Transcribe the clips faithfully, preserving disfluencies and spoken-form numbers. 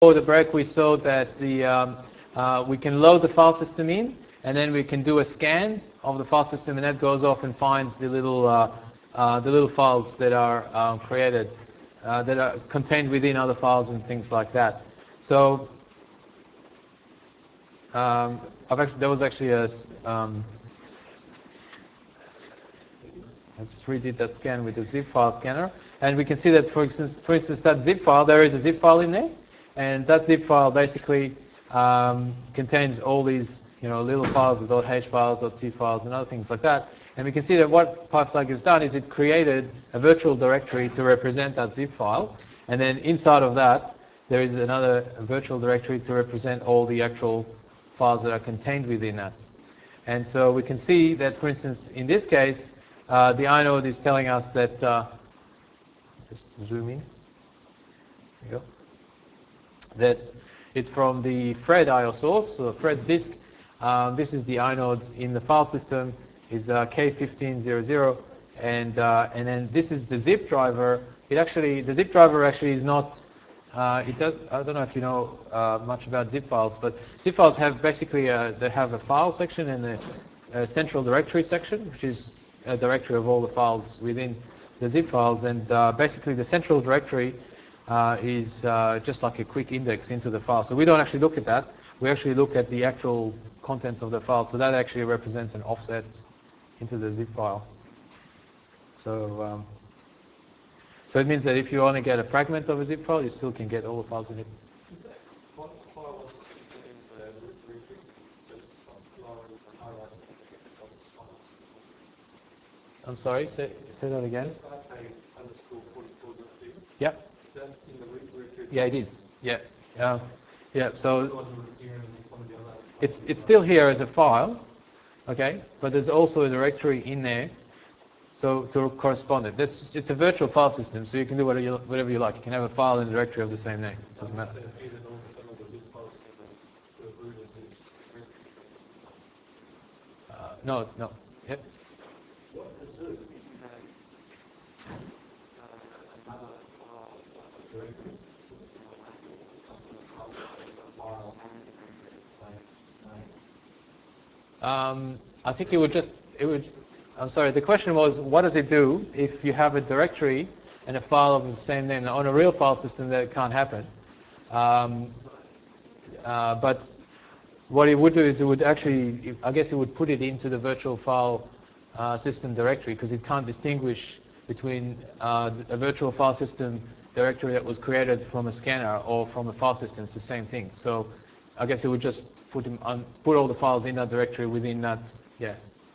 Before the break, we saw that the um, uh, we can load the file system in, and then we can do a scan of the file system, and that goes off and finds the little uh, uh, the little files that are um, created, uh, that are contained within other files and things like that. So um, I've actually there was actually a um, I just redid that scan with the zip file scanner, and we can see that, for instance, for instance, that zip file, there is a zip file in there, and that zip file basically um, contains all these, you know, little files, .h files, .c files, and other things like that. And we can see that what PyFlag has done is it created a virtual directory to represent that zip file, and then inside of that, there is another virtual directory to represent all the actual files that are contained within that. And so we can see that, for instance, in this case, Uh, the inode is telling us that, uh, just zoom in, there you go, that it's from the Fred I O source, so Fred's disk. Um, this is the inode in the file system, is uh, K fifteen hundred, and uh, and then this is the zip driver. It actually, the zip driver actually is not, uh, it does, I don't know if you know uh, much about zip files, but zip files have basically, a, they have a file section and a, a central directory section, which is a directory of all the files within the zip files, and uh, basically the central directory uh, is uh, just like a quick index into the file. So we don't actually look at that. We actually look at the actual contents of the file. So that actually represents an offset into the zip file. So, um, so it means that if you only get a fragment of a zip file, you still can get all the files in it. I'm sorry, say, say that again. Yep. Yeah, it is. Yeah. Uh, yeah. So it's it's still here as a file, okay? But there's also a directory in there, so to correspond it. That's it's a virtual file system, so you can do whatever you whatever you like. You can have a file and a directory of the same name. It doesn't matter. Uh, no, no. Yep. Um, I think it would just, it would, I'm sorry, the question was, what does it do if you have a directory and a file of the same name? Now, on a real file system, that can't happen. Um, uh, but what it would do is it would actually, I guess it would put it into the virtual file uh, system directory, because it can't distinguish between uh, a virtual file system directory that was created from a scanner or from a file system. It's the same thing. So I guess it would just put them on, put all the files in that directory within that. Yeah.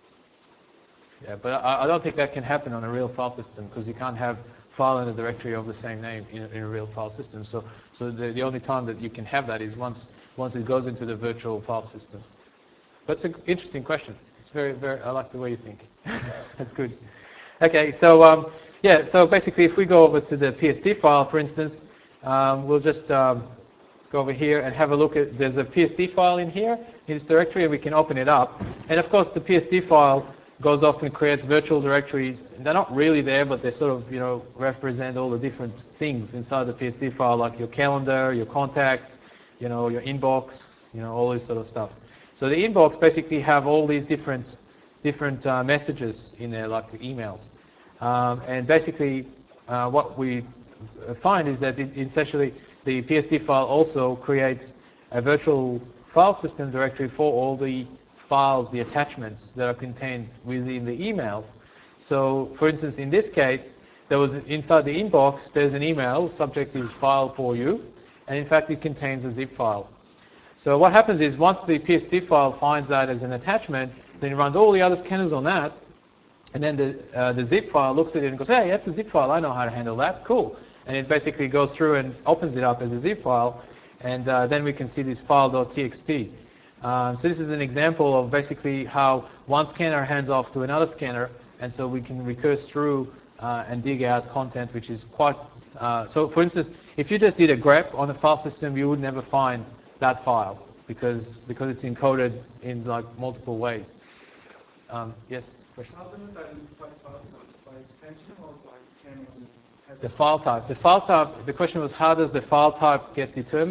Yeah, but I, I don't think that can happen on a real file system, because you can't have file in a directory of the same name in a, in a real file system. So, so the, the only time that you can have that is once once it goes into the virtual file system. That's an interesting question. It's very, very. I like the way you think. That's good. Okay, so um, yeah, so basically, if we go over to the P S D file, for instance, um, we'll just um, go over here and have a look at. There's a P S D file in here in this directory, and we can open it up. And of course, the P S D file goes off and creates virtual directories. They're not really there, but they sort of, you know, represent all the different things inside the P S D file, like your calendar, your contacts, you know, your inbox, you know, all this sort of stuff. So the inbox basically have all these different different uh, messages in there, like emails. Um, and basically, uh, what we find is that it, essentially the P S D file also creates a virtual file system directory for all the files, the attachments that are contained within the emails. So, for instance, in this case, there was inside the inbox, there's an email, subject is file for you, and in fact, it contains a zip file. So what happens is, once the P S D file finds that as an attachment, then it runs all the other scanners on that, and then the, uh, the zip file looks at it and goes, hey, that's a zip file, I know how to handle that, cool. And it basically goes through and opens it up as a zip file, and uh, then we can see this file.txt. Um, so this is an example of basically how one scanner hands off to another scanner, and so we can recurse through uh, and dig out content, which is quite, uh, so for instance, if you just did a grep on the file system, you would never find that file, because because it's encoded in like multiple ways. Um, yes, question? How does it identify file type? By extension or by scanning? The file type. The file type, the question was, how does the file type get determined?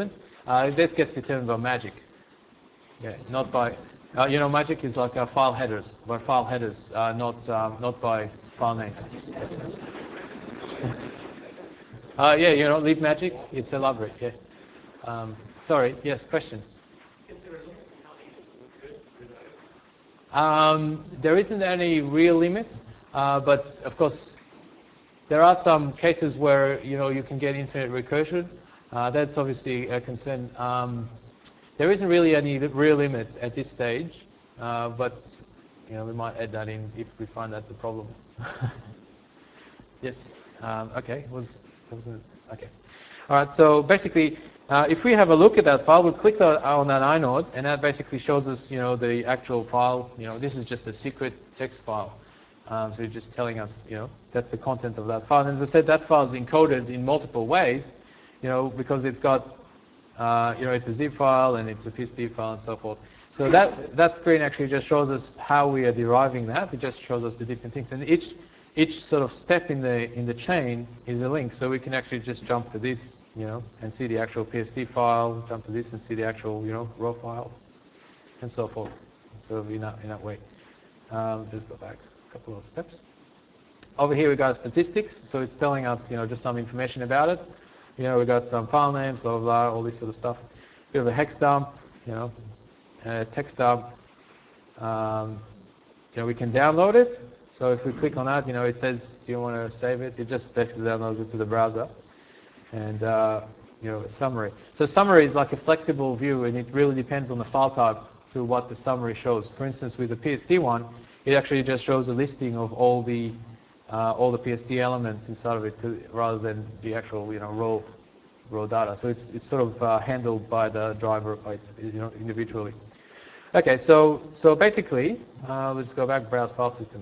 Uh, that gets determined by magic. Yeah, not by, uh, you know, magic is like uh, file headers, by file headers, uh, not um, not by file names. Uh, yeah, you know, leap magic, it's a library. Yeah. Um, sorry. Yes. Question. Um, there isn't any real limit, uh, but of course, there are some cases where you know you can get infinite recursion. Uh, that's obviously a concern. Um, there isn't really any real limit at this stage, uh, but you know we might add that in if we find that's a problem. Yes. Um, okay. Was, was okay. All right. So basically, uh, if we have a look at that file, we click the, on that inode, and that basically shows us, you know, the actual file. You know, this is just a secret text file. Um, so it's just telling us, you know, that's the content of that file. And as I said, that file is encoded in multiple ways, you know, because it's got, uh, you know, it's a zip file and it's a P S T file and so forth. So that that screen actually just shows us how we are deriving that. It just shows us the different things, and each each sort of step in the in the chain is a link. So we can actually just jump to this, you know, and see the actual P S T file. Jump to this and see the actual, you know, raw file, and so forth. So in that in that way. Um, just go back a couple of steps. Over here we got statistics, so it's telling us, you know, just some information about it. You know, we got some file names, blah, blah, blah, all this sort of stuff. We have a hex dump, you know, a text dump. Um, you know, we can download it. So if we click on that, you know, it says, do you want to save it? It just basically downloads it to the browser. And, uh, you know, a summary. So summary is like a flexible view, and it really depends on the file type to what the summary shows. For instance, with the P S T one, it actually just shows a listing of all the uh, all the P S T elements inside of it, to, rather than the actual, you know, raw raw data. So it's it's sort of uh, handled by the driver, by its, you know, individually. Okay, so so basically, uh, let's go back, browse file system.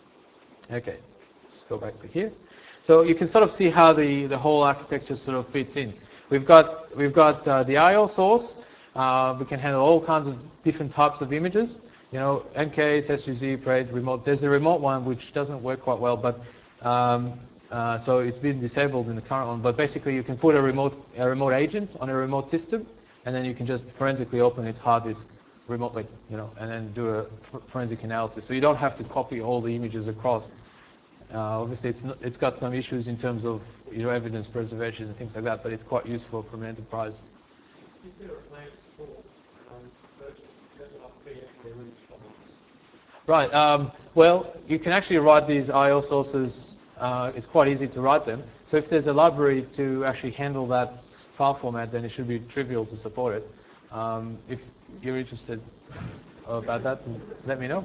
Okay, just go back to here. So you can sort of see how the the whole architecture sort of fits in. We've got we've got uh, the I O source. Uh, we can handle all kinds of different types of images. You know, N K S, S G Z, Parade, remote. There's a remote one which doesn't work quite well, but um, uh, so it's been disabled in the current one. But basically, you can put a remote a remote agent on a remote system, and then you can just forensically open its hard disk remotely, you know, and then do a forensic analysis. So you don't have to copy all the images across. Uh, obviously, it's not, it's got some issues in terms of, you know, evidence preservation and things like that, but it's quite useful from an enterprise. Is there a plan for um, virtual, virtual virtual image files? Right. Um, well, you can actually write these I O sources. Uh, it's quite easy to write them. So if there's a library to actually handle that file format, then it should be trivial to support it. Um, if you're interested about that, let me know.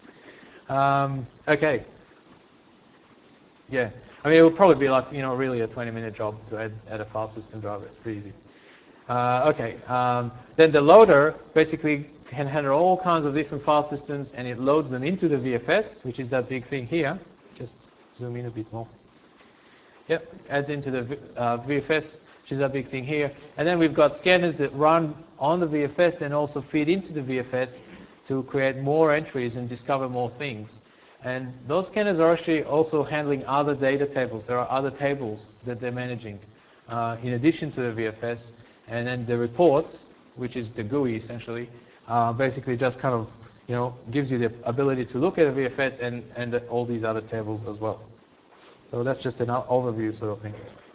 Um, okay. Yeah. I mean, it will probably be like, you know, really a twenty minute job to add, add a file system driver. It's pretty easy. Uh, okay. Um, then the loader basically can handle all kinds of different file systems, and it loads them into the V F S, which is that big thing here. Just zoom in a bit more. Yep, adds into the uh, V F S, which is that big thing here. And then we've got scanners that run on the V F S and also feed into the V F S to create more entries and discover more things. And those scanners are actually also handling other data tables. There are other tables that they're managing uh, in addition to the V F S. And then the reports, which is the G U I essentially, uh, basically just kind of, you know, gives you the ability to look at a V F S and, and all these other tables as well. So that's just an overview sort of thing.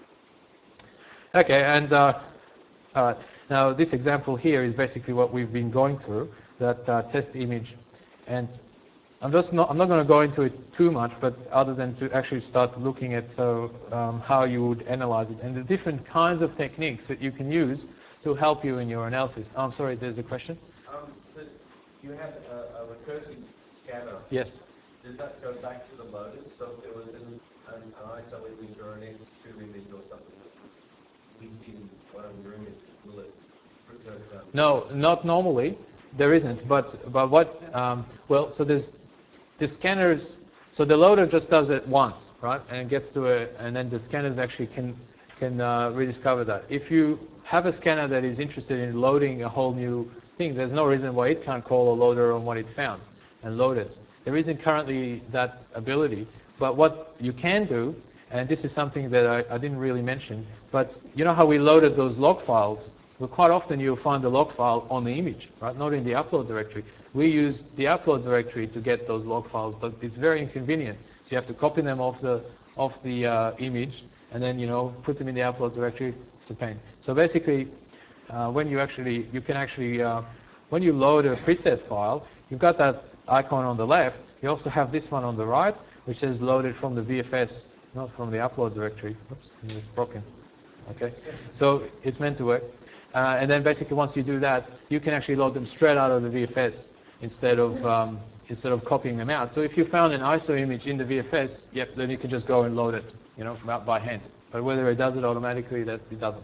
Okay, and uh, all right. Now this example here is basically what we've been going through, that uh, test image. And I'm just not, I'm not going to go into it too much, but other than to actually start looking at so um, how you would analyze it and the different kinds of techniques that you can use to help you in your analysis. Oh, I'm sorry, there's a question? Um, so you had a, a recursive scanner. Yes. Did that go back to the loaders? So if there was an, an, an I S O image or an X two image or something that was leaking one of your images, will it return to? No, not normally. There isn't. But but what? Um, well, so there's the scanners. So the loader just does it once, right? And it gets to a, and then the scanners actually can can uh, rediscover that. If you have a scanner that is interested in loading a whole new thing, there's no reason why it can't call a loader on what it found and load it. There isn't currently that ability. But what you can do, and this is something that I, I didn't really mention, but you know how we loaded those log files But quite often you'll find the log file on the image, right? Not in the upload directory. We use the upload directory to get those log files, but it's very inconvenient. So you have to copy them off the off the uh, image, and then you know put them in the upload directory. It's a pain. So basically, uh, when you actually you can actually uh, when you load a preset file, you've got that icon on the left. You also have this one on the right, which says loaded from the V F S, not from the upload directory. Oops, it's broken. Okay, so it's meant to work. Uh, and then basically once you do that, you can actually load them straight out of the V F S instead of um, instead of copying them out. So if you found an I S O image in the V F S, yep, then you can just go and load it, you know, by hand. But whether it does it automatically, that it doesn't.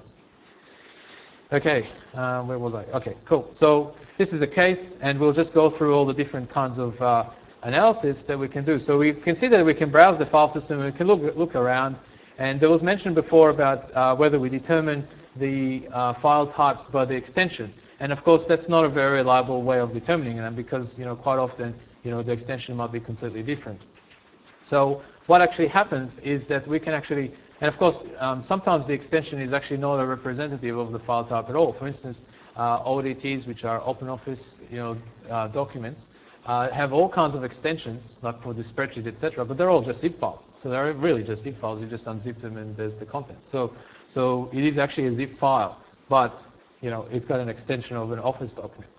Okay, uh, where was I? Okay, cool. So this is a case, and we'll just go through all the different kinds of uh, analysis that we can do. So we can see that we can browse the file system, we can look look around, and there was mentioned before about uh, whether we determine the uh, file types by the extension. And of course, that's not a very reliable way of determining them because, you know, quite often, you know, the extension might be completely different. So what actually happens is that we can actually, and of course, um, sometimes the extension is actually not a representative of the file type at all. For instance, uh, O D Ts, which are OpenOffice, you know, uh, documents, uh, have all kinds of extensions, like for the spreadsheet, et cetera. But they're all just zip files. So they're really just zip files. You just unzip them, and there's the content. So, so it is actually a zip file, but you know, it's got an extension of an Office document.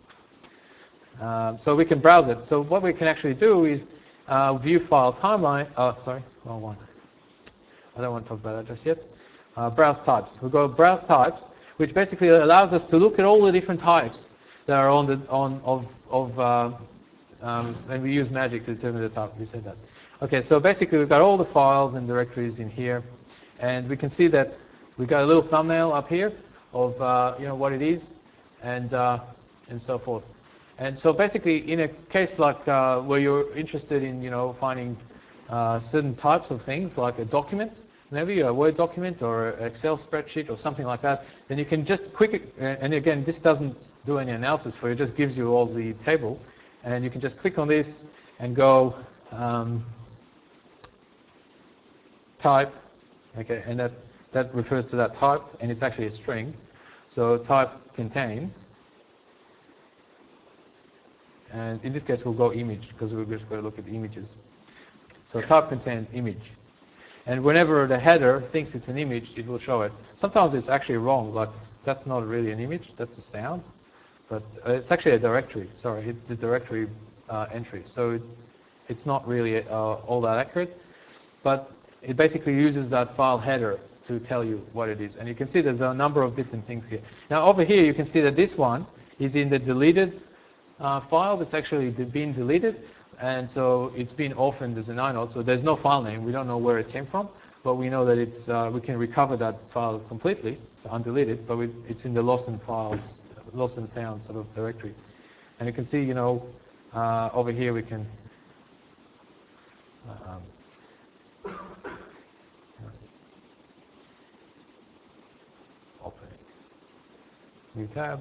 Um, so we can browse it. So what we can actually do is uh, view file timeline. Oh, sorry, wrong one. I don't want to talk about that just yet. Uh, browse types. We'll go browse types, which basically allows us to look at all the different types that are on the on of of. Uh, um, and we use magic to determine the type. We said that. Okay, so basically we've got all the files and directories in here, and we can see that we've got a little thumbnail up here of uh, you know what it is, and uh, and so forth. And so basically, in a case like uh, where you're interested in you know finding uh, certain types of things, like a document, maybe a Word document or an Excel spreadsheet or something like that, then you can just quick. And again, this doesn't do any analysis for you; it just gives you all the table, and you can just click on this and go um, type. Okay, and that that refers to that type, and it's actually a string. So type contains, and in this case we'll go image because we're just going to look at images. So type contains image, and whenever the header thinks it's an image, it will show it. Sometimes it's actually wrong, like that's not really an image, that's a sound, but uh, it's actually a directory. Sorry, it's a directory uh, entry, so it, it's not really uh, all that accurate, but it basically uses that file header to tell you what it is. And you can see there's a number of different things here. Now over here you can see that this one is in the deleted uh, files. It's actually been deleted, and so it's been orphaned as an inode. So there's no file name. We don't know where it came from, but we know that it's uh, we can recover that file completely, so undeleted, but we, it's in the lost and files, lost and found sort of directory. And you can see, you know, uh, over here we can um, open new tab.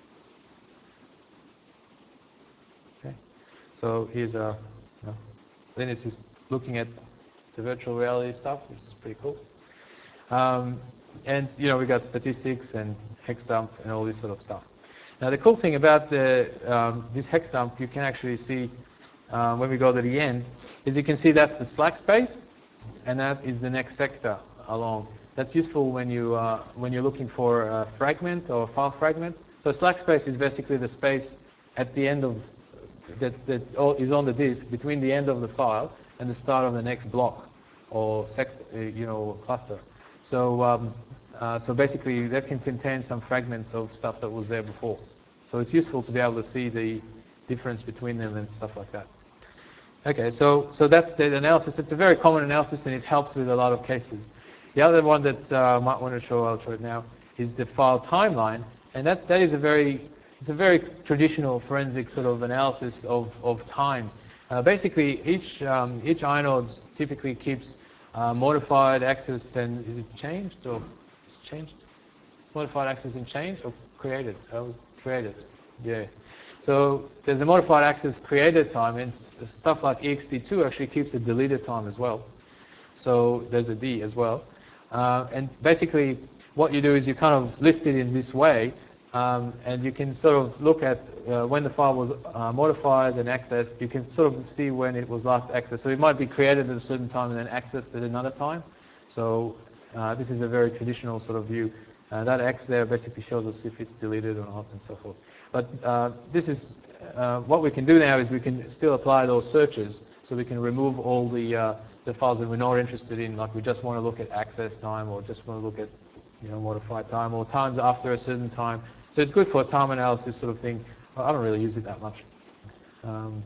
Okay, so here's a, you know, Linus is looking at the virtual reality stuff, which is pretty cool. Um, and you know, we got statistics and hex dump and all this sort of stuff. Now the cool thing about the um, this hex dump, you can actually see uh, when we go to the end, is you can see that's the slack space, and that is the next sector along. That's useful when you uh, when you're looking for a fragment or a file fragment. So slack space is basically the space at the end of that that is on the disk between the end of the file and the start of the next block or sector, you know, cluster. So um, uh, so basically that can contain some fragments of stuff that was there before. So it's useful to be able to see the difference between them and stuff like that. Okay, so so that's the analysis. It's a very common analysis, and it helps with a lot of cases. The other one that uh, I might want to show, I'll show it now, is the file timeline, and that that is a very it's a very traditional forensic sort of analysis of of time. Uh, basically, each um, each inode typically keeps uh, modified access. Then is it changed or it's changed? It's modified access and changed or created? That was created. Yeah. So there's a modified access created time, and stuff like E X T two actually keeps a deleted time as well. So there's a D as well. Uh, and basically, what you do is you kind of list it in this way Um, and you can sort of look at uh, when the file was uh, modified and accessed. You can sort of see when it was last accessed. So it might be created at a certain time and then accessed at another time. So uh, this is a very traditional sort of view. Uh, that X there basically shows us if it's deleted or not and so forth. But uh, this is uh, what we can do now is we can still apply those searches. So we can remove all the uh, the files that we're not interested in, like we just want to look at access time or just want to look at you know modified time or times after a certain time. So it's good for a time analysis sort of thing. Well, I don't really use it that much. Um,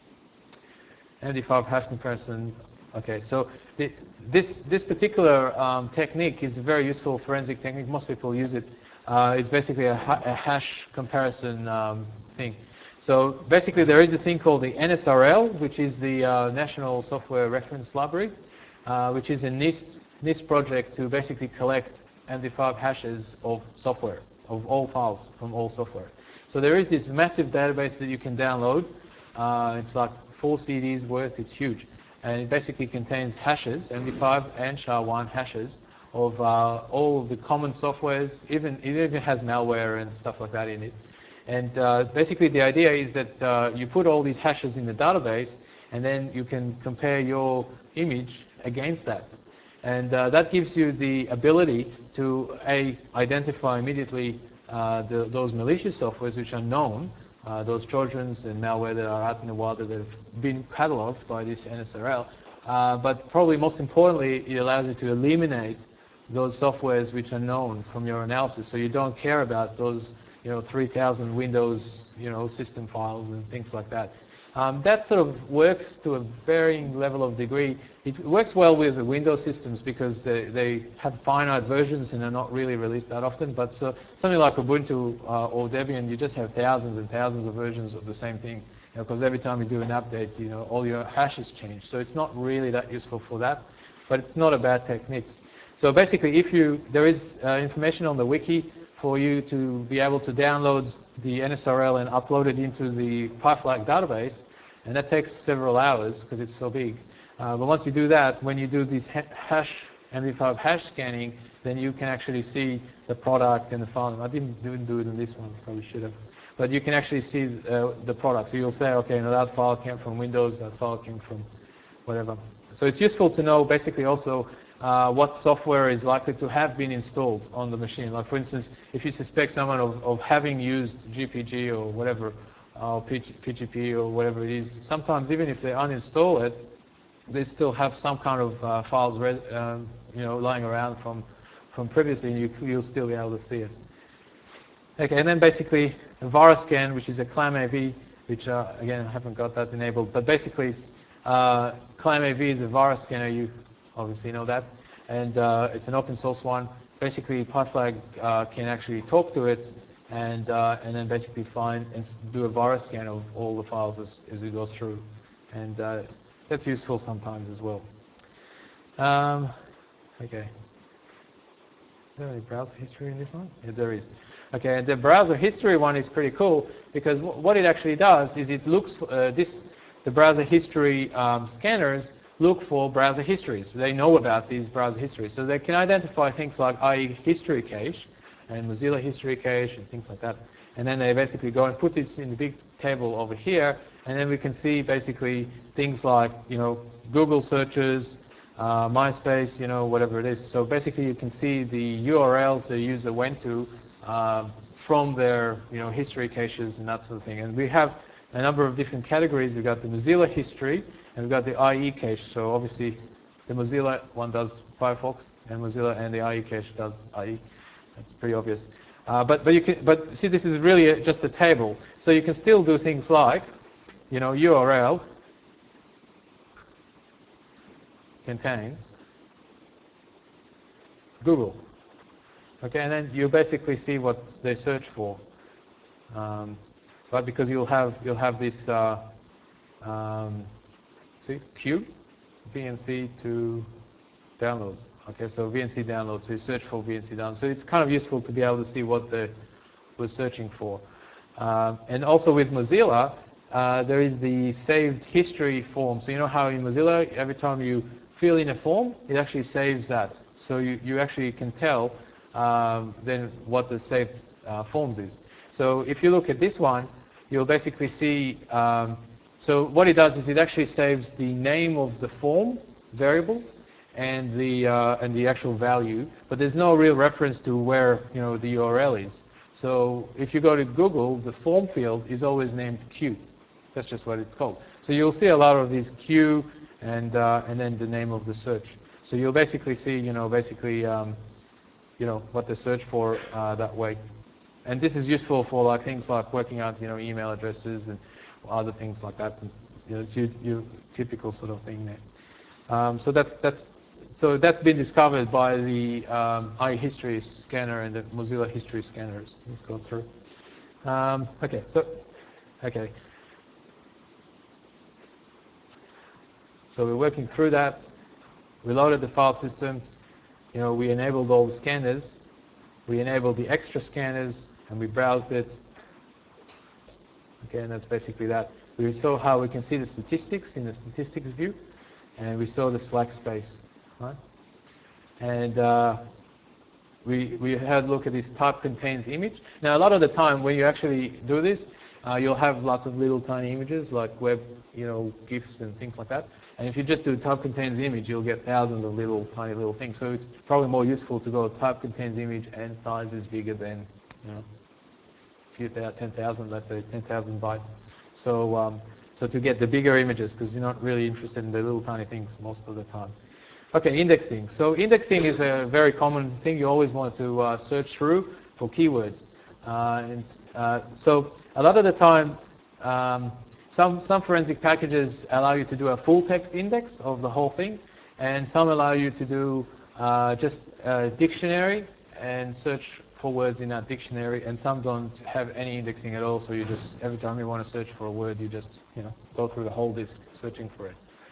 M D five hash comparison. Okay, so the, this this particular um, technique is a very useful forensic technique. Most people use it. Uh, it's basically a, ha a hash comparison um, thing. So basically, there is a thing called the N S R L, which is the uh, National Software Reference Library, uh, which is a NIST NIST project to basically collect M D five hashes of software, of all files from all software. So there is this massive database that you can download. Uh, it's like four C Ds worth. It's huge. And it basically contains hashes, M D five and S H A one hashes, of uh, all of the common softwares. Even, it even has malware and stuff like that in it. And uh, basically the idea is that uh, you put all these hashes in the database, and then you can compare your image against that. And uh, that gives you the ability to, A, identify immediately uh, the, those malicious softwares which are known, uh, those Trojans and malware that are out in the wild that have been cataloged by this N S R L. Uh, but probably most importantly, it allows you to eliminate those softwares which are known from your analysis. So you don't care about those you know, three thousand Windows you know, system files and things like that. Um, that sort of works to a varying level of degree. It works well with the Windows systems because they, they have finite versions and are not really released that often. But so, something like Ubuntu uh, or Debian, you just have thousands and thousands of versions of the same thing. Because you know, every time you do an update, you know, all your hashes change. So it's not really that useful for that. But it's not a bad technique. So basically, if you, there is uh, information on the wiki for you to be able to download the N S R L and upload it into the PyFlag database, and that takes several hours because it's so big. Uh, but once you do that, when you do this ha hash M D five hash scanning, then you can actually see the product and the file. I didn't, didn't do it in this one, probably should have. But you can actually see uh, the product. So you'll say, okay, now that file came from Windows, that file came from whatever. So it's useful to know basically also uh, what software is likely to have been installed on the machine. Like for instance, if you suspect someone of, of having used G P G or whatever, or P G P or whatever it is, sometimes even if they uninstall it, they still have some kind of uh, files um, you know, lying around from, from previously, and you, you'll still be able to see it. Okay, and then basically VirusScan, which is a ClamAV, which uh, again, I haven't got that enabled, but basically uh, ClamAV is a virus scanner, you obviously know that, and uh, it's an open source one. Basically, PyFlag uh, can actually talk to it and uh, and then basically find and do a virus scan of all the files as, as it goes through, and uh, that's useful sometimes as well. Um, okay. Is there any browser history in this one? Yeah, there is. Okay, the browser history one is pretty cool because w what it actually does is it looks uh, this the browser history um, scanners look for browser histories. They know about these browser histories, so they can identify things like I E history cache and Mozilla history cache and things like that. And then they basically go and put this in the big table over here, and then we can see basically things like you know Google searches. Uh, MySpace, you know, whatever it is. So basically, you can see the U R Ls the user went to uh, from their, you know, history caches and that sort of thing. And we have a number of different categories. We've got the Mozilla history, and we've got the I E cache. So obviously, the Mozilla one does Firefox, and Mozilla and the I E cache does I E. That's pretty obvious. Uh, but but you can but see, this is really a, just a table. So you can still do things like, you know, U R L contains Google. Okay, and then you basically see what they search for. Um, but because you'll have you'll have this uh, um, see queue V N C to download. Okay, so V N C download. So you search for V N C download. So it's kind of useful to be able to see what they were searching for. Uh, and also with Mozilla, uh, there is the saved history form. So you know how in Mozilla, every time you fill in a form, it actually saves that. So you, you actually can tell um, then what the saved uh, forms is. So if you look at this one, you'll basically see, um, so what it does is it actually saves the name of the form variable and the, uh, and the actual value, but there's no real reference to where, you know, the U R L is. So if you go to Google, the form field is always named Q. That's just what it's called. So you'll see a lot of these Q and, uh, and then the name of the search. So you'll basically see, you know, basically, um, you know, what to search for uh, that way. And this is useful for like things like working out, you know, email addresses and other things like that. And, you know, it's your, your typical sort of thing there. Um, so that's that's so that's been discovered by the um, iHistory scanner and the Mozilla History scanners. Let's go through. Um, okay, so okay. So we're working through that. We loaded the file system. You know, we enabled all the scanners. We enabled the extra scanners, and we browsed it. Okay, and that's basically that. We saw how we can see the statistics in the statistics view, and we saw the slack space, right? And uh, we we had a look at this type contains image. Now, a lot of the time when you actually do this, uh, you'll have lots of little tiny images like web, you know, GIFs and things like that. And if you just do type contains image, you'll get thousands of little tiny little things. So it's probably more useful to go type contains image and size is bigger than, you know, few ten thousand, let's say ten thousand bytes. So um, so to get the bigger images, because you're not really interested in the little tiny things most of the time. Okay, indexing. So indexing is a very common thing. You always want to uh, search through for keywords. Uh, and uh, so a lot of the time, um, some some forensic packages allow you to do a full text index of the whole thing, and some allow you to do uh, just a dictionary and search for words in that dictionary, and some don't have any indexing at all. So you just every time you want to search for a word, you just you know go through the whole disk searching for it.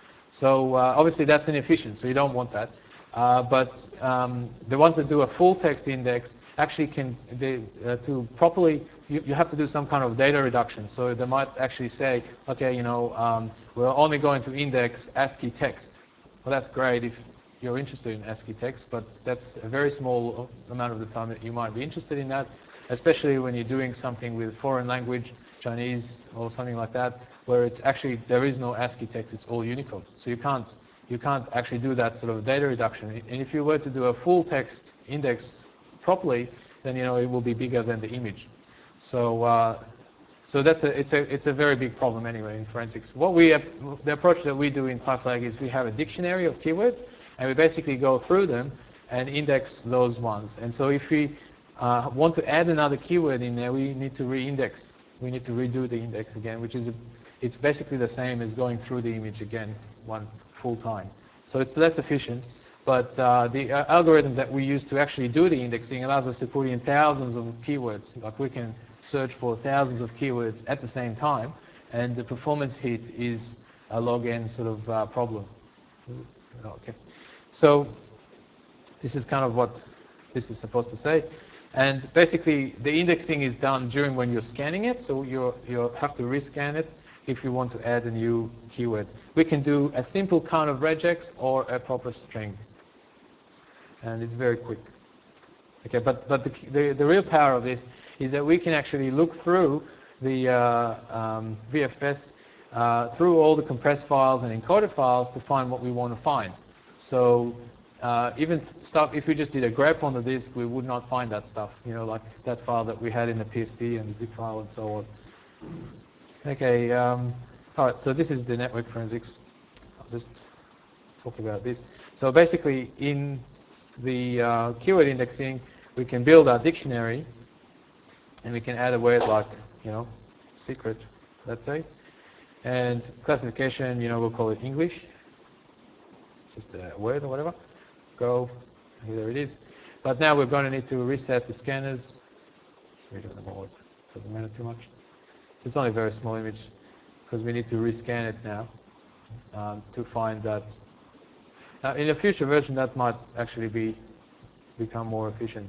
So uh, obviously that's inefficient, so you don't want that. Uh, but um, the ones that do a full text index actually can, they, uh, to properly, you, you have to do some kind of data reduction. So they might actually say, okay, you know, um, we're only going to index ASCII text. Well, that's great if you're interested in ASCII text, but that's a very small amount of the time that you might be interested in that, especially when you're doing something with foreign language, Chinese or something like that, where it's actually, there is no ASCII text, it's all Unicode. So you can't, you can't actually do that sort of data reduction. And if you were to do a full text index properly, then you know it will be bigger than the image. So, uh, so that's a, it's a, it's a very big problem anyway in forensics. What we, the approach that we do in PyFlag is we have a dictionary of keywords, and we basically go through them and index those ones. And so if we uh, want to add another keyword in there, we need to re-index. We need to redo the index again, which is, a, it's basically the same as going through the image again one full time. So it's less efficient, but uh, the uh, algorithm that we use to actually do the indexing allows us to put in thousands of keywords. Like we can search for thousands of keywords at the same time, and the performance hit is a log n sort of uh, problem. Okay, so this is kind of what this is supposed to say. And basically, the indexing is done during when you're scanning it, so you you have to rescan it if you want to add a new keyword. We can do a simple count of regex or a proper string, and it's very quick. Okay, but but the the, the real power of this is that we can actually look through the uh, um, V F S uh, through all the compressed files and encoded files to find what we want to find. So uh, even stuff, if we just did a grep on the disk, we would not find that stuff, you know, like that file that we had in the P S T and the zip file and so on. Okay, um, all right, so this is the network forensics. I'll just talk about this. So basically, in the uh, keyword indexing, we can build our dictionary, and we can add a word like, you know, secret, let's say. And classification, you know, we'll call it English, just a word or whatever. Go, there it is. But now we're going to need to reset the scanners. So we don't know what, doesn't matter too much. So it's only a very small image because we need to rescan it now um, to find that. Now, in a future version, that might actually be become more efficient.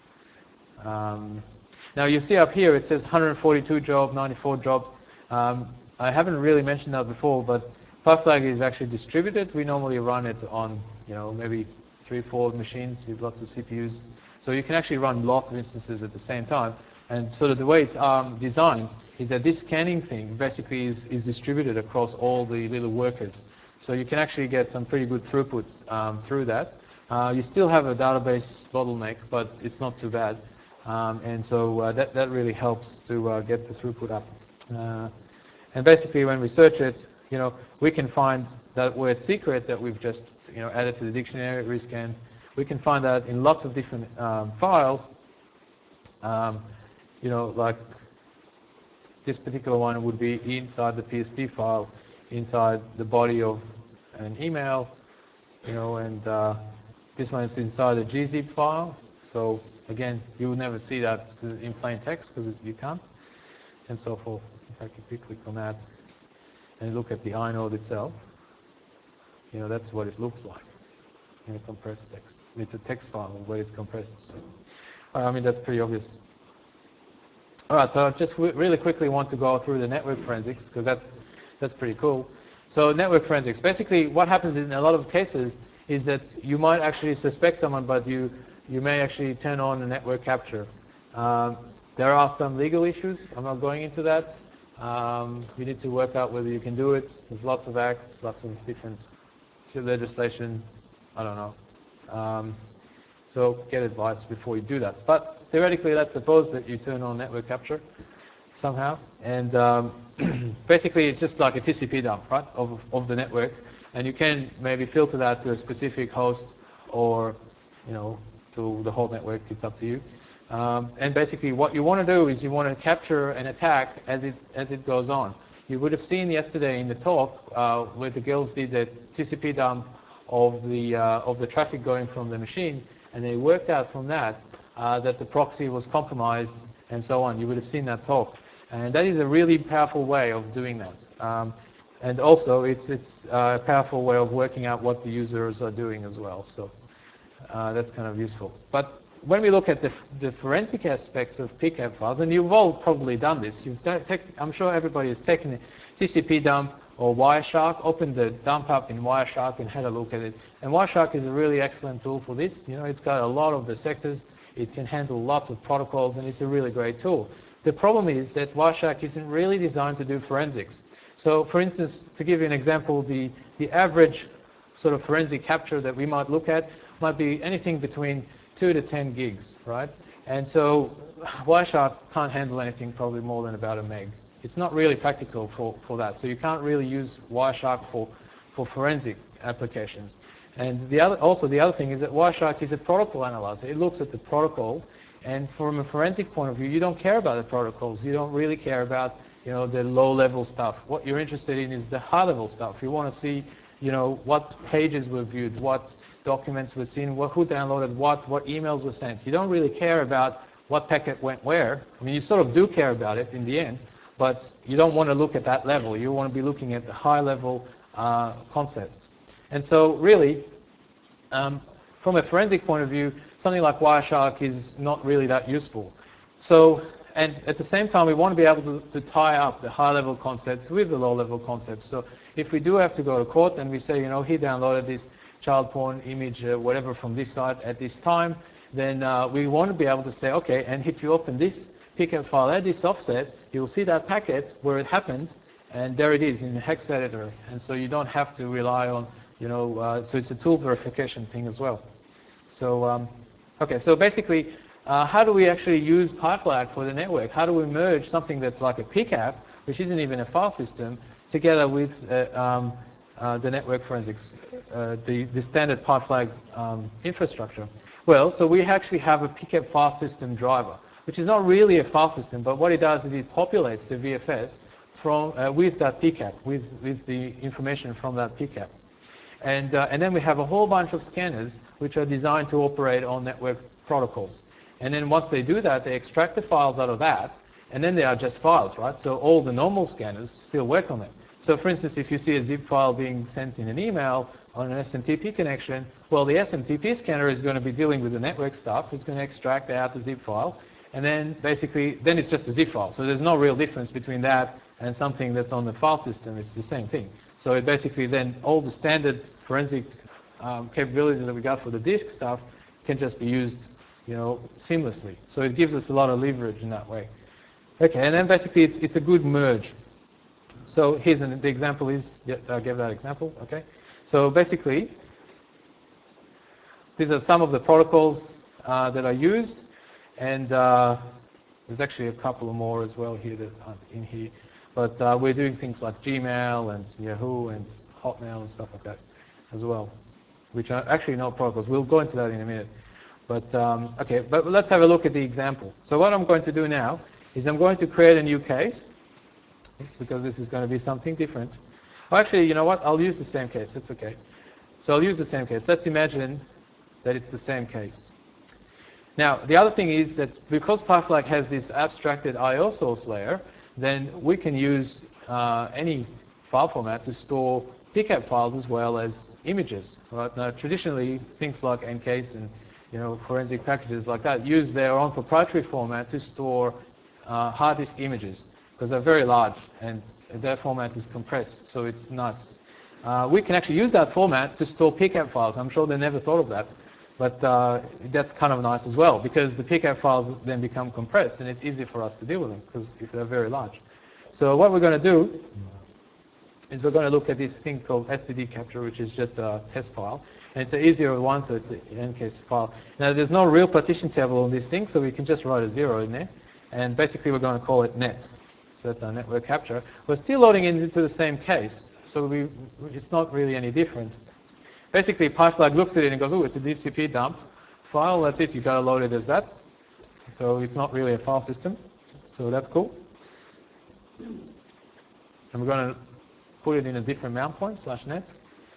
Um, now, you see up here, it says one hundred forty-two jobs, ninety-four jobs. Um, I haven't really mentioned that before, but PyFlag is actually distributed. We normally run it on, you know, maybe three, four machines with lots of C P Us. So you can actually run lots of instances at the same time. And sort of the way it's um, designed is that this scanning thing basically is, is distributed across all the little workers. So you can actually get some pretty good throughput um, through that. Uh, you still have a database bottleneck, but it's not too bad. Um, and so uh, that, that really helps to uh, get the throughput up. Uh, and basically when we search it, you know, we can find that word secret that we've just, you know, added to the dictionary, rescanned. We can find that in lots of different um, files. Um, you know, like this particular one would be inside the P S D file, inside the body of an email, you know, and uh, this one is inside a gzip file. So again, you would never see that in plain text because you can't, and so forth. In fact, if you click on that and look at the inode itself, you know, that's what it looks like in a compressed text. It's a text file where it's compressed. So, I mean, that's pretty obvious. All right, so I just really quickly want to go through the network forensics because that's that's pretty cool. So network forensics, basically what happens in a lot of cases is that you might actually suspect someone, but you you may actually turn on a network capture. Um, there are some legal issues. I'm not going into that. Um, you need to work out whether you can do it. There's lots of acts, lots of different legislation. I don't know. Um, so get advice before you do that. But theoretically, let's suppose that you turn on network capture somehow, and um, basically it's just like a T C P dump, right, of, of the network, and you can maybe filter that to a specific host or, you know, to the whole network. It's up to you. Um, and basically what you want to do is you want to capture an attack as it as it goes on. You would have seen yesterday in the talk uh, where the girls did the T C P dump of the uh, of the traffic going from the machine, and they worked out from that uh, that the proxy was compromised and so on. You would have seen that talk, and that is a really powerful way of doing that. Um, and also, it's it's a powerful way of working out what the users are doing as well. So uh, that's kind of useful. But when we look at the, the forensic aspects of P CAP files, and you've all probably done this, you've I'm sure everybody has taken a T C P dump or Wireshark, opened the dump up in Wireshark and had a look at it. And Wireshark is a really excellent tool for this. You know, it's got a lot of the sectors, it can handle lots of protocols, and it's a really great tool. The problem is that Wireshark isn't really designed to do forensics. So, for instance, to give you an example, the, the average sort of forensic capture that we might look at might be anything between two to ten gigs, right? And so Wireshark can't handle anything probably more than about a meg. It's not really practical for, for that. So you can't really use Wireshark for, for forensic applications. And the other, also the other thing is that Wireshark is a protocol analyzer. It looks at the protocols, and from a forensic point of view, you don't care about the protocols. You don't really care about, you know, the low-level stuff. What you're interested in is the high-level stuff. You want to see, you know, what pages were viewed, what documents were seen, what, who downloaded what, what emails were sent. You don't really care about what packet went where. I mean, you sort of do care about it in the end, but you don't want to look at that level. You want to be looking at the high-level uh, concepts. And so, really, um, from a forensic point of view, something like Wireshark is not really that useful. So, and at the same time, we want to be able to, to tie up the high-level concepts with the low-level concepts. So, if we do have to go to court and we say, you know, he downloaded this child porn image, uh, whatever, from this site at this time, then uh, we want to be able to say, okay, and if you open this P CAP file at this offset, you'll see that packet where it happened, and there it is in the hex editor. And so you don't have to rely on, you know, uh, so it's a tool verification thing as well. So, um, okay, so basically, uh, how do we actually use PyFlag for the network? How do we merge something that's like a P CAP, which isn't even a file system, together with uh, um, uh, the network forensics, uh, the, the standard PyFlag um, infrastructure? Well, so we actually have a P CAP file system driver, which is not really a file system, but what it does is it populates the V F S from, uh, with that P CAP, with, with the information from that P CAP. And, uh, and then we have a whole bunch of scanners which are designed to operate on network protocols. And then once they do that, they extract the files out of that, and then they are just files, right? So all the normal scanners still work on them. So for instance, if you see a zip file being sent in an email on an S M T P connection, well, the S M T P scanner is going to be dealing with the network stuff. It's going to extract out the zip file, and then basically, then it's just a zip file. So there's no real difference between that and something that's on the file system. It's the same thing. So it basically then all the standard forensic um, capabilities that we got for the disk stuff can just be used you know, seamlessly. So it gives us a lot of leverage in that way. Okay, and then basically it's, it's a good merge. So here's an, the example is, yeah, I gave that example, okay. So basically, these are some of the protocols uh, that are used, and uh, there's actually a couple more as well here that aren't in here. But uh, we're doing things like Gmail and Yahoo and Hotmail and stuff like that as well, which are actually not protocols. We'll go into that in a minute. But um, okay, but let's have a look at the example. So what I'm going to do now is I'm going to create a new case, because this is going to be something different. Oh, actually, you know what? I'll use the same case. That's okay. So I'll use the same case. Let's imagine that it's the same case. Now, the other thing is that because PyFlag has this abstracted I O source layer, then we can use uh, any file format to store pcap files as well as images. Right? Now, traditionally, things like Encase and you know forensic packages like that use their own proprietary format to store uh, hard disk images because they're very large and their format is compressed, so it's nice. Uh, we can actually use that format to store pcap files. I'm sure they never thought of that. But uh, that's kind of nice as well, because the pcap files then become compressed, and it's easy for us to deal with them, because if they're very large. So what we're going to do is we're going to look at this thing called S T D capture, which is just a test file. And it's an easier one, so it's an Encase file. Now, there's no real partition table on this thing, so we can just write a zero in there. And basically, we're going to call it net. So that's our network capture. We're still loading it into the same case, so we, it's not really any different. Basically, PyFlag looks at it and goes, oh, it's a D C P dump file. That's it. You've got to load it as that. So it's not really a file system. So that's cool. And we're going to put it in a different mount point, slash net.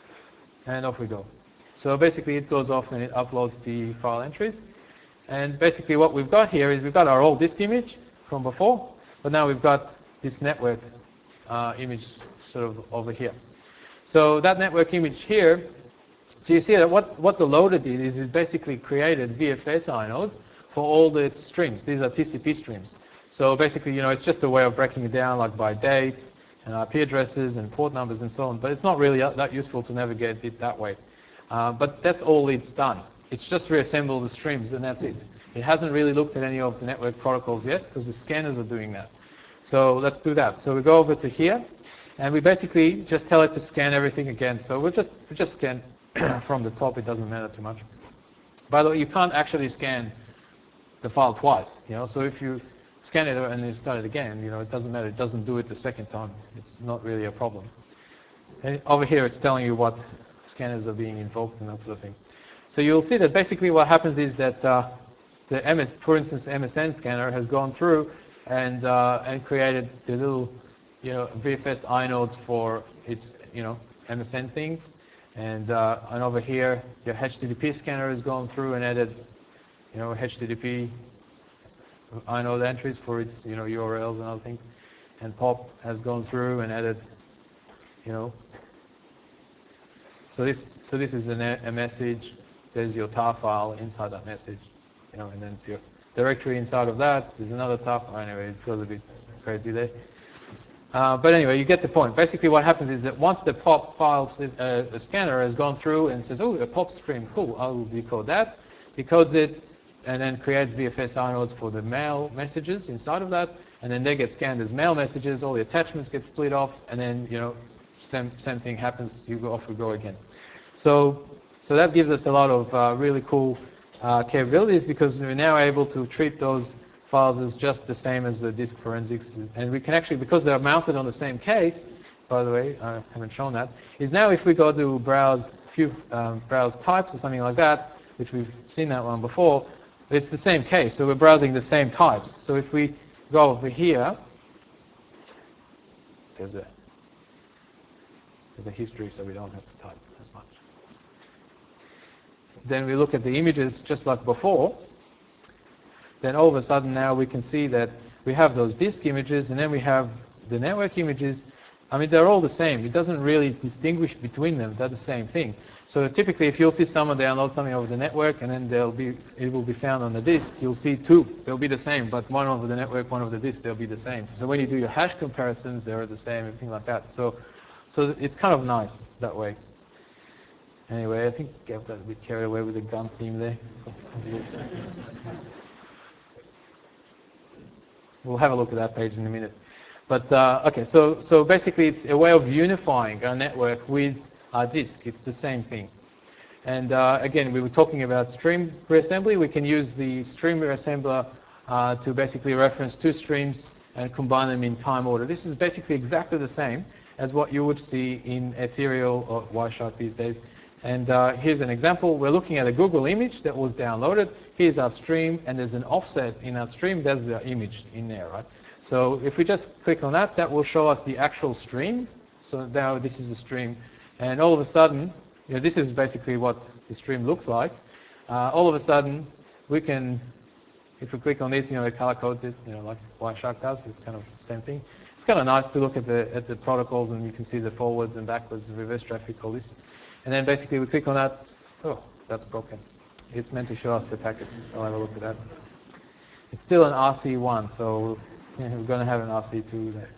And off we go. So basically, it goes off and it uploads the file entries. And basically, what we've got here is we've got our old disk image from before. But now we've got this network uh, image sort of over here. So that network image here, so you see that what, what the loader did is it basically created V F S inodes for all the streams. These are T C P streams. So basically, you know, it's just a way of breaking it down, like by dates and I P addresses and port numbers and so on. But it's not really that useful to navigate it that way. Uh, but that's all it's done. It's just reassembled the streams, and that's it. It hasn't really looked at any of the network protocols yet, because the scanners are doing that. So let's do that. So we go over to here, and we basically just tell it to scan everything again. So we'll just, we'll just scan from the top. It doesn't matter too much. By the way, you can't actually scan the file twice. You know, so if you scan it and then start it again, you know, it doesn't matter. It doesn't do it the second time. It's not really a problem. And over here, it's telling you what scanners are being invoked and that sort of thing. So you'll see that basically what happens is that uh, the M S, for instance, M S N scanner has gone through and uh, and created the little, you know, V F S inodes for its, you know, M S N things. And, uh, and over here, your H T T P scanner has gone through and added, you know, H T T P inode entries for its, you know, U R Ls and other things. And POP has gone through and added, you know. So this, so this is a, a message. There's your tar file inside that message, you know, and then it's your directory inside of that. There's another tar file. Anyway, it feels a bit crazy there. Uh, but anyway, you get the point. Basically, what happens is that once the POP file, says, uh, the scanner has gone through and says, oh, a POP stream, cool, I'll decode that, decodes it, and then creates V F S inodes for the mail messages inside of that, and then they get scanned as mail messages, all the attachments get split off, and then, you know, same, same thing happens, you go off we go again. So, so that gives us a lot of uh, really cool uh, capabilities, because we're now able to treat those files as just the same as the disk forensics. And we can actually, because they're mounted on the same case, by the way, I haven't shown that, is now if we go to browse few um, browse types or something like that, which we've seen that one before, it's the same case. So we're browsing the same types. So if we go over here, there's a, there's a history, so we don't have to type as much. Then we look at the images just like before. Then all of a sudden now we can see that we have those disk images, and then we have the network images. I mean, they're all the same. It doesn't really distinguish between them. They're the same thing. So typically, if you'll see someone download something over the network, and then they'll be, it will be found on the disk, you'll see two. They'll be the same, but one over the network, one over the disk, they'll be the same. So when you do your hash comparisons, they're the same, everything like that. So, so it's kind of nice that way. Anyway, I think I've got a bit carried away with the gun theme there. We'll have a look at that page in a minute. But uh, okay, so, so basically it's a way of unifying our network with our disk. It's the same thing. And uh, again, we were talking about stream reassembly. We can use the stream reassembler uh, to basically reference two streams and combine them in time order. This is basically exactly the same as what you would see in Ethereal or Wireshark these days. And uh, here's an example. We're looking at a Google image that was downloaded. Here's our stream, and there's an offset in our stream. There's the image in there, right? So if we just click on that, that will show us the actual stream. So now this is a stream. And all of a sudden, you know, this is basically what the stream looks like. Uh, all of a sudden, we can, if we click on this, you know, it color codes it, you know, like Wireshark does. It's kind of the same thing. It's kind of nice to look at the at the protocols, and you can see the forwards and backwards and reverse traffic, all this. And then basically we click on that. Oh, that's broken. It's meant to show us the packets. I'll have a look at that. It's still an R C one, so yeah, we're going to have an R C two there.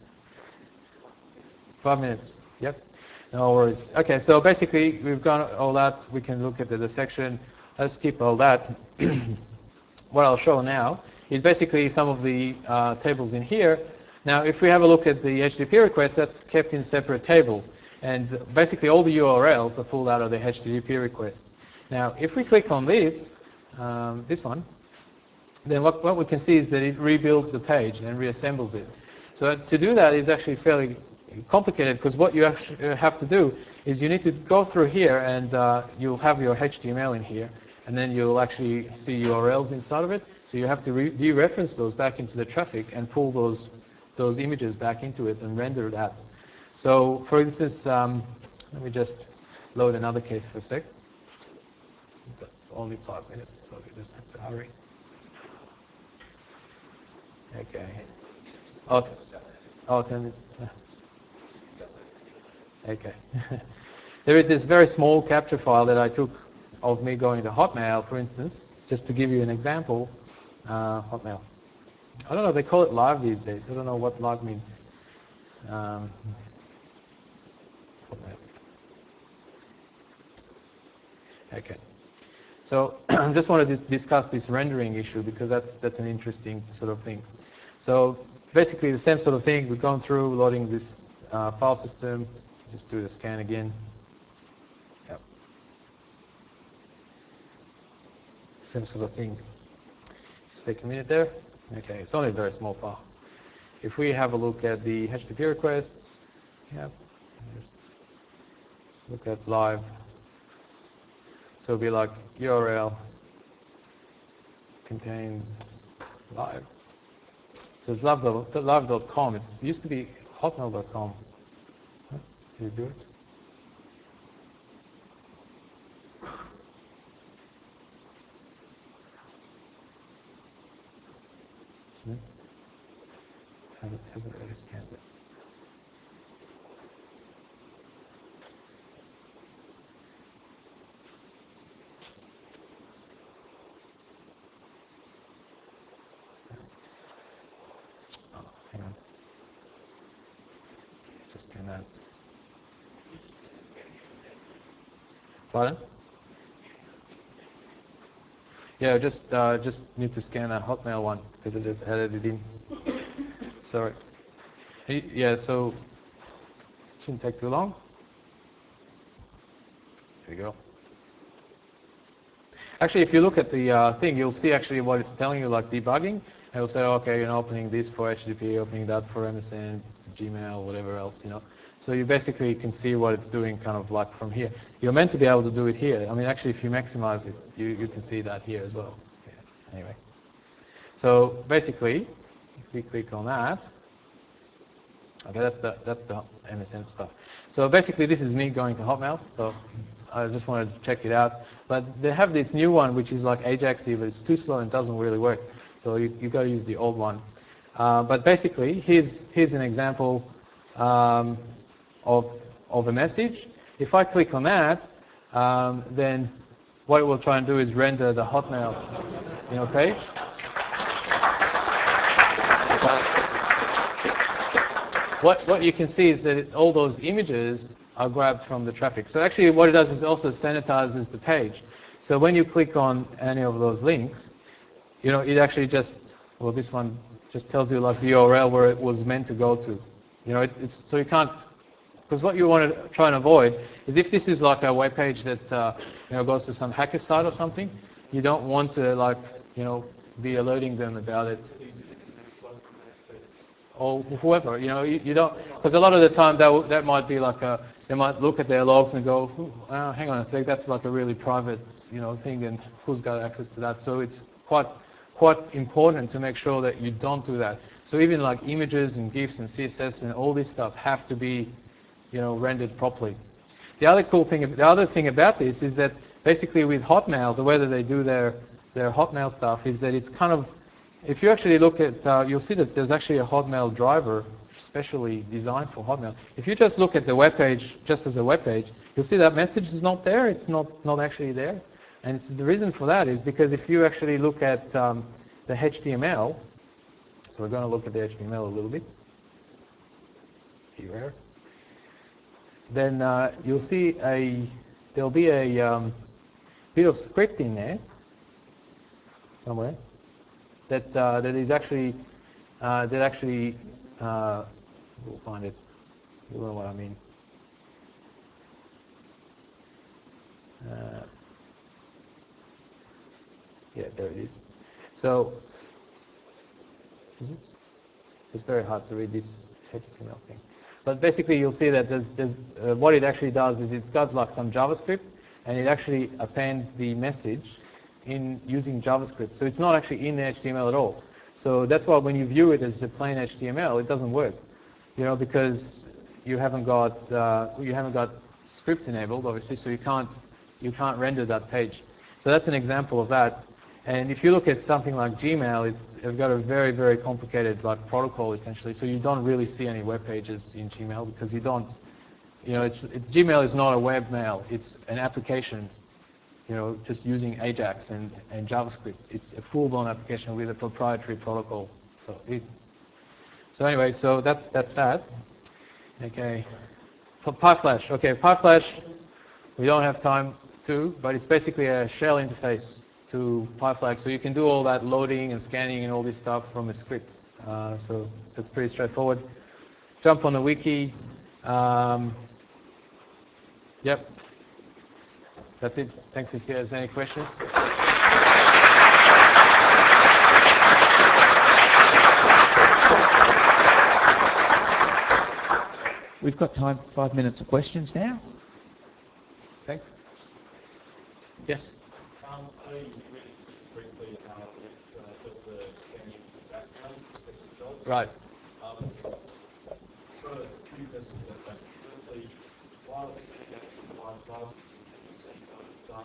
Five minutes. Yep. No worries. Okay, so basically we've got all that. We can look at the, the section. Let's skip all that. What I'll show now is basically some of the uh, tables in here. Now, if we have a look at the H T T P request, that's kept in separate tables. And basically all the U R Ls are pulled out of the H T T P requests. Now, if we click on this, um, this one, then what, what we can see is that it rebuilds the page and reassembles it. So to do that is actually fairly complicated, because what you actually have to do is you need to go through here, and uh, you'll have your H T M L in here, and then you'll actually see U R Ls inside of it. So you have to re dereference those back into the traffic and pull those, those images back into it and render that. So for instance, um, let me just load another case for a sec. We've got only five minutes, so we just have to hurry. Okay. Oh, oh ten minutes. Okay. There is this very small capture file that I took of me going to Hotmail, for instance, just to give you an example. Uh, Hotmail. I don't know, they call it live these days. I don't know what live means. Um, Hotmail. Okay. So I just want to dis discuss this rendering issue, because that's, that's an interesting sort of thing. So basically the same sort of thing. We've gone through loading this uh, file system. Just do the scan again. Yep. Same sort of thing. Just take a minute there. Okay, it's only a very small file. If we have a look at the H T T P requests, yep. Just look at live. So it'll be like U R L contains live. So it's live dot com. It used to be hotmail dot com. Did you do it? Hasn't, hasn't really scanned it. Oh, hang on. Just scan that. Pardon? Yeah, just uh, just need to scan that Hotmail one, because it just added it in. Sorry. Yeah, so shouldn't take too long. There you go. Actually, if you look at the uh, thing, you'll see actually what it's telling you, like debugging. And it'll say, okay, you're opening this for H T T P, opening that for M S N, Gmail, whatever else, you know. So you basically can see what it's doing kind of like from here. You're meant to be able to do it here. I mean, actually, if you maximize it, you, you can see that here as well. Yeah, anyway. So basically, if we click on that, okay, that's the, that's the M S N stuff. So basically, this is me going to Hotmail. So I just wanted to check it out. But they have this new one, which is like Ajaxy, but it's too slow and doesn't really work. So you, you've got to use the old one. Uh, but basically, here's, here's an example um, of, of a message. If I click on that, um, then what it will try and do is render the Hotmail, you know, page. What, what you can see is that it, all those images are grabbed from the traffic. So actually what it does is also sanitizes the page. So when you click on any of those links, you know, it actually just, well, this one just tells you like the U R L where it was meant to go to. You know, it, it's, so you can't, because what you want to try and avoid is if this is like a web page that, uh, you know, goes to some hacker site or something, you don't want to like, you know, be alerting them about it. Or whoever, you know, you, you don't, because a lot of the time that that might be like a, they might look at their logs and go, oh, hang on a sec, that's like a really private, you know, thing, and who's got access to that? So it's quite, quite important to make sure that you don't do that. So even like images and GIFs and C S S and all this stuff have to be, you know, rendered properly. The other cool thing, the other thing about this is that basically with Hotmail, the way that they do their their Hotmail stuff is that it's kind of, if you actually look at, uh, you'll see that there's actually a Hotmail driver specially designed for Hotmail. If you just look at the web page just as a web page, you'll see that message is not there. It's not not actually there, and it's, the reason for that is because if you actually look at um, the H T M L, so we're going to look at the H T M L a little bit. Here, then uh, you'll see a there'll be a um, bit of script in there somewhere. That, uh, that is actually, uh, that actually, uh, we'll find it, you'll know what I mean. Uh, yeah, there it is. So, is it? It's very hard to read this H T M L thing. But basically you'll see that there's, there's, uh, what it actually does is it's got like some JavaScript, and it actually appends the message in using JavaScript. So it's not actually in the H T M L at all. So that's why when you view it as a plain H T M L, it doesn't work, you know, because you haven't got uh, you haven't got scripts enabled, obviously, so you can't you can't render that page. So that's an example of that. And if you look at something like Gmail, it's, it's got a very very complicated like protocol essentially. So you don't really see any web pages in Gmail because you don't, you know, it's it, Gmail is not a web mail; it's an application. You know, just using Ajax and, and JavaScript. It's a full-blown application with a proprietary protocol. So, it, so anyway, so that's that's that. Okay, so PyFlash. Okay, PyFlash. We don't have time to, but it's basically a shell interface to PyFlash. So you can do all that loading and scanning and all this stuff from a script. Uh, so that's pretty straightforward. Jump on the wiki. Um, yep. That's it. Thanks if there's any questions. We've got time for five minutes of questions now. Thanks. Yes? Um, I know you mentioned briefly how it uh, does the scanning in the background, second jobs. Right. Um, got a few questions about that. Firstly, while it's scanning out the live file system, can you see how it's done?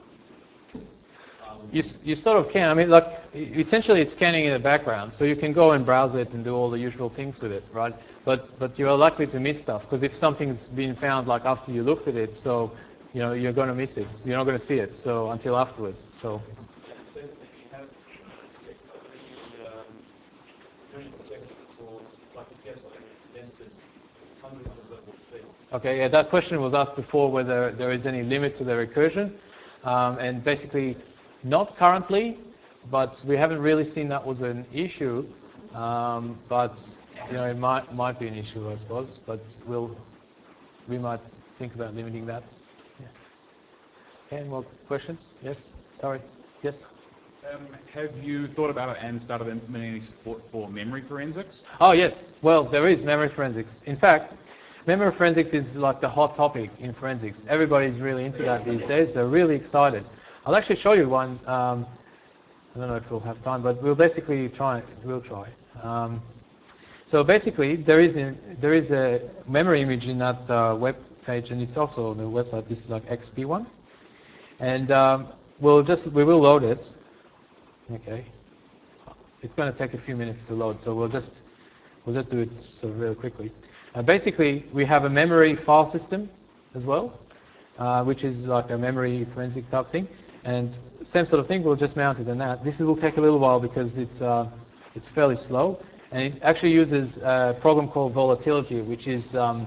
Um, You, you sort of can. I mean, like, essentially it's scanning in the background, so you can go and browse it and do all the usual things with it, right? But but you are likely to miss stuff, because if something's been found, like, after you looked at it, so, you know, you're going to miss it. You're not going to see it, so, until afterwards, so. and then if you have checked any, um, is there any protection for, like, if you have something that's nested hundreds of little things? Okay, yeah, that question was asked before, whether there is any limit to the recursion. Um, and basically, not currently, but we haven't really seen that was an issue. Um, but you know, it might might be an issue, I suppose. But we'll we might think about limiting that. Yeah. Okay, more questions? Yes. Sorry. Yes. Um, have you thought about it and started implementing any support for memory forensics? Oh yes. Well, there is memory forensics. In fact, memory forensics is like the hot topic in forensics. Everybody's really into that these days. They're really excited. I'll actually show you one. Um, I don't know if we'll have time, but we'll basically try. We'll try. Um, so basically, there is a, there is a memory image in that uh, web page, and it's also on the website. This is like X P one, and um, we'll just we will load it. Okay. It's going to take a few minutes to load, so we'll just we'll just do it sort of really quickly. Uh, basically, we have a memory file system as well, uh, which is like a memory forensic type thing. And same sort of thing, we'll just mount it in that. This will take a little while because it's uh, it's fairly slow, and it actually uses a program called Volatility, which is um,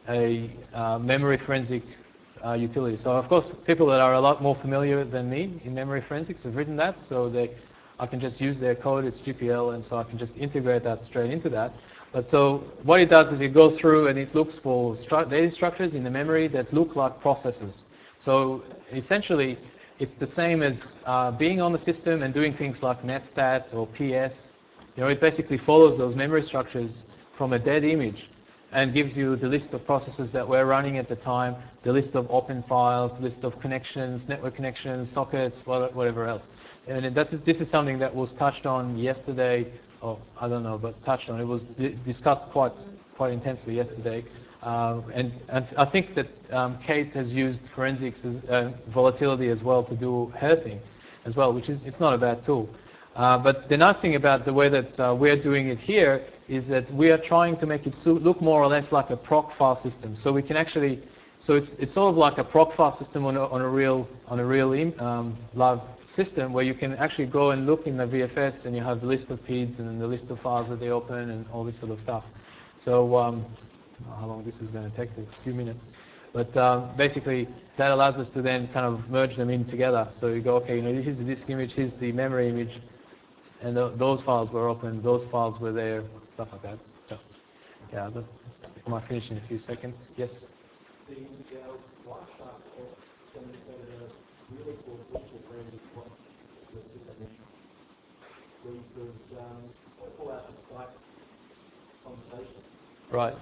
a uh, memory forensic uh, utility. So of course, people that are a lot more familiar than me in memory forensics have written that, so they, I can just use their code, it's G P L, and so I can just integrate that straight into that. But so what it does is it goes through and it looks for stru data structures in the memory that look like processes. So essentially, it's the same as uh, being on the system and doing things like netstat or P S. You know, it basically follows those memory structures from a dead image and gives you the list of processes that we're running at the time, the list of open files, list of connections, network connections, sockets, whatever else. And that's, this is something that was touched on yesterday, or I don't know, but touched on. It was di discussed quite quite intensely yesterday. Um, and, and I think that um, Kate has used forensics as uh, volatility as well to do her thing as well, which is, it's not a bad tool. Uh, but the nice thing about the way that uh, we're doing it here is that we are trying to make it look more or less like a proc file system. So we can actually, so it's it's sort of like a proc file system on a, on a real on a real um, live system where you can actually go and look in the V F S and you have the list of P I Ds and then the list of files that they open and all this sort of stuff. So um, I don't know how long this is going to take? A few minutes. But um, basically, that allows us to then kind of merge them in together. So you go, okay, you know, here's the disk image, here's the memory image, and th those files were open, those files were there, stuff like that. So, yeah, that, I might finish in a few seconds. Yes? The uh, Wireshark test demonstrated a really cool feature for every what the system mentioned, where you could um, pull out the Skype conversation. Right.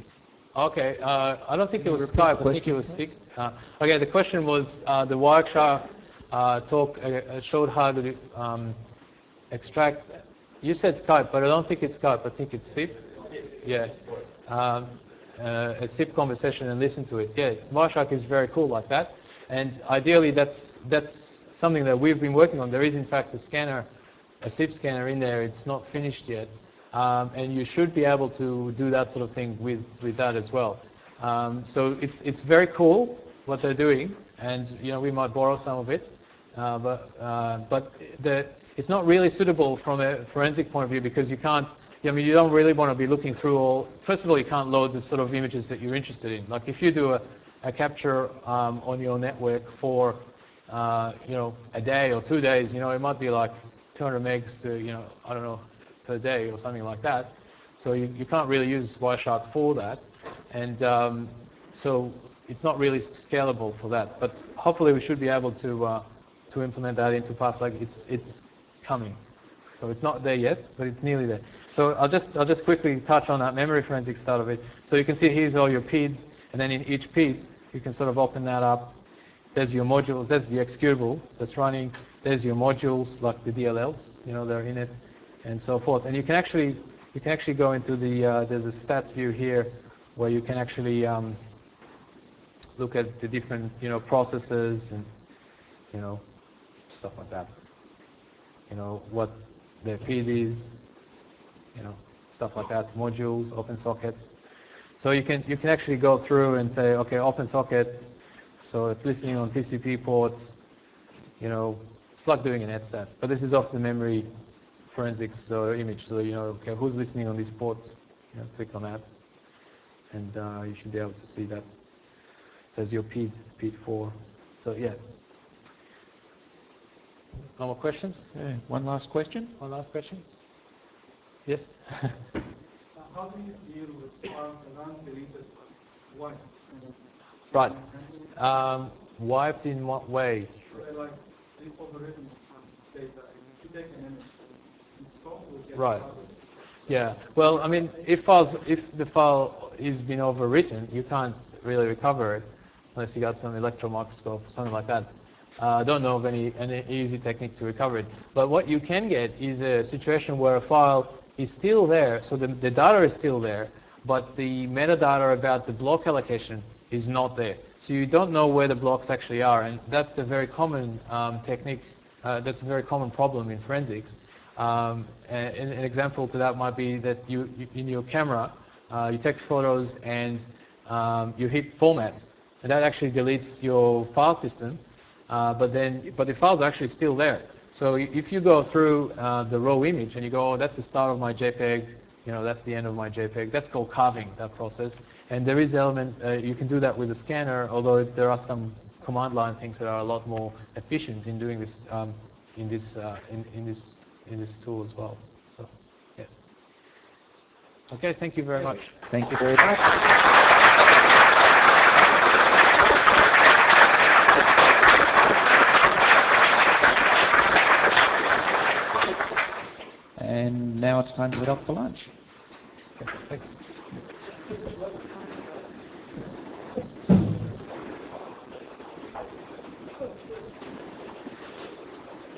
Okay, uh, I don't think Can it you was repeat Skype, the I think it question, was please? six. Uh, okay, the question was, uh, the Wireshark uh, talk uh, showed how to um, extract, you said Skype, but I don't think it's Skype, I think it's S I P. Yeah. Um, uh, a S I P conversation and listen to it. Yeah, Wireshark is very cool like that. And ideally, that's, that's something that we've been working on. There is, in fact, a scanner, a S I P scanner in there. It's not finished yet. Um, and you should be able to do that sort of thing with, with that as well. Um, so it's, it's very cool what they're doing. And, you know, we might borrow some of it. Uh, but uh, but the, it's not really suitable from a forensic point of view because you can't, I mean, you don't really want to be looking through all, first of all, you can't load the sort of images that you're interested in. Like if you do a, a capture um, on your network for, uh, you know, a day or two days, you know, it might be like two hundred megs to, you know, I don't know, per day or something like that. So you, you can't really use Wireshark for that. And um, so it's not really scalable for that. But hopefully we should be able to uh, to implement that into PathLabs. It's it's coming. So it's not there yet, but it's nearly there. So I'll just I'll just quickly touch on that memory forensics start of it. So you can see here's all your P I Ds, and then in each P I D, you can sort of open that up. There's your modules. There's the executable that's running. There's your modules like the D L Ls. You know, they're in it, and so forth. And you can actually you can actually go into the uh, there's a stats view here where you can actually um, look at the different you know processes and you know stuff like that. You know what their feed is, you know stuff like that. Modules, open sockets. So you can you can actually go through and say, okay, open sockets. So it's listening on T C P ports. You know, it's like doing an netstat, but this is off the memory forensics uh, image. So you know, okay, who's listening on these ports? You know, click on that, and uh, you should be able to see that. There's your P I D, P I D four. So yeah. No more questions? Okay, one last question. One last question? Yes? Uh, how do you deal with files that aren't deleted but wiped? Right. Um, wiped in what way? So, like, the overwritten some data. If you take an image and install, will get Right. recovered. Yeah. Well, I mean, if files, if the file is been overwritten, you can't really recover it unless you got some electron microscope or something like that. Uh, I don't know of any, any easy technique to recover it. But what you can get is a situation where a file is still there, so the, the data is still there, but the metadata about the block allocation is not there. So you don't know where the blocks actually are, and that's a very common um, technique. Uh, that's a very common problem in forensics. Um, and an example to that might be that you, you in your camera, uh, you take photos and um, you hit format, and that actually deletes your file system. Uh, but then, but the files are actually still there. So if you go through uh, the raw image and you go, oh, that's the start of my JPEG, you know, that's the end of my JPEG. That's called carving, that process. And there is element, uh, you can do that with a scanner, although there are some command line things that are a lot more efficient in doing this um, in this uh, in, in this in this tool as well. So, yes. Okay, thank you very much. Thank you very much. And now it's time to head off for lunch. Okay, thanks.